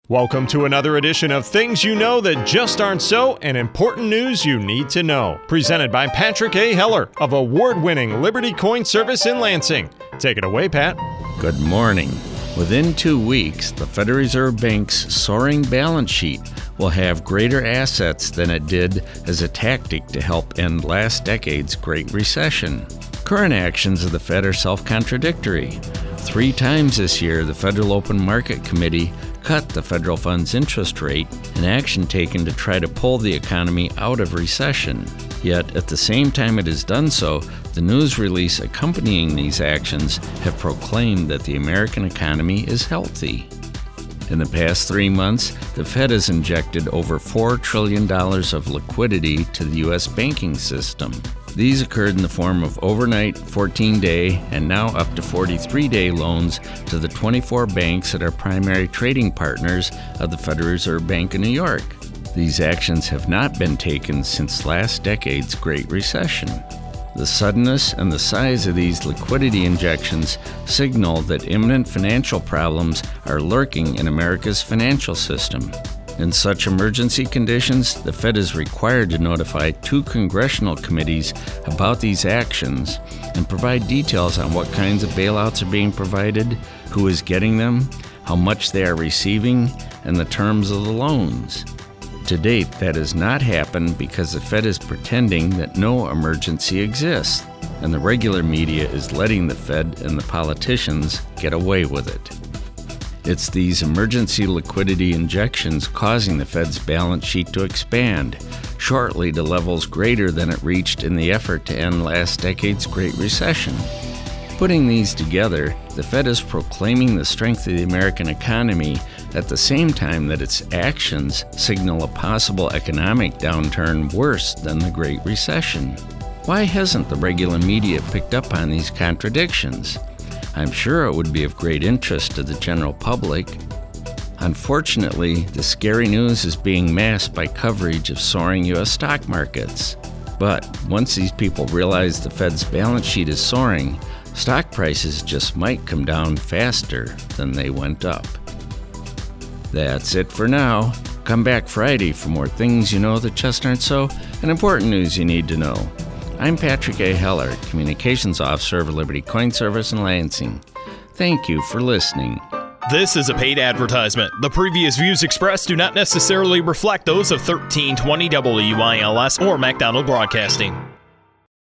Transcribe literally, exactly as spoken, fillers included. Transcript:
Welcome to another edition of Things You Know That Just Aren't So and Important News You Need to Know. Presented by Patrick A. Heller of award-winning Liberty Coin Service in Lansing. Take it away, Pat. Good morning. Within two weeks, the Federal Reserve Bank's soaring balance sheet will have greater assets than it did as a tactic to help end last decade's Great Recession. Current actions of the Fed are self-contradictory. Three times this year, the Federal Open Market Committee cut the federal funds interest rate, an action taken to try to pull the economy out of recession. Yet, at the same time it has done so, the news release accompanying these actions have proclaimed that the American economy is healthy. In the past three months, the Fed has injected over four trillion dollars of liquidity to the U S banking system. These occurred in the form of overnight, fourteen-day, and now up to forty-three day loans to the twenty-four banks that are primary trading partners of the Federal Reserve Bank of New York. These actions have not been taken since last decade's Great Recession. The suddenness and the size of these liquidity injections signal that imminent financial problems are lurking in America's financial system. In such emergency conditions, the Fed is required to notify two congressional committees about these actions and provide details on what kinds of bailouts are being provided, who is getting them, how much they are receiving, and the terms of the loans. To date, that has not happened because the Fed is pretending that no emergency exists, and the regular media is letting the Fed and the politicians get away with it. It's these emergency liquidity injections causing the Fed's balance sheet to expand, shortly to levels greater than it reached in the effort to end last decade's Great Recession. Putting these together, the Fed is proclaiming the strength of the American economy at the same time that its actions signal a possible economic downturn worse than the Great Recession. Why hasn't the regular media picked up on these contradictions? I'm sure it would be of great interest to the general public. Unfortunately, the scary news is being masked by coverage of soaring U S stock markets. But once these people realize the Fed's balance sheet is soaring, stock prices just might come down faster than they went up. That's it for now. Come back Friday for more Things You Know That Just Aren't So and important news you need to know. I'm Patrick A. Heller, Communications Officer of Liberty Coin Service in Lansing. Thank you for listening. This is a paid advertisement. The previous views expressed do not necessarily reflect those of thirteen twenty W I L S or MacDonald Broadcasting.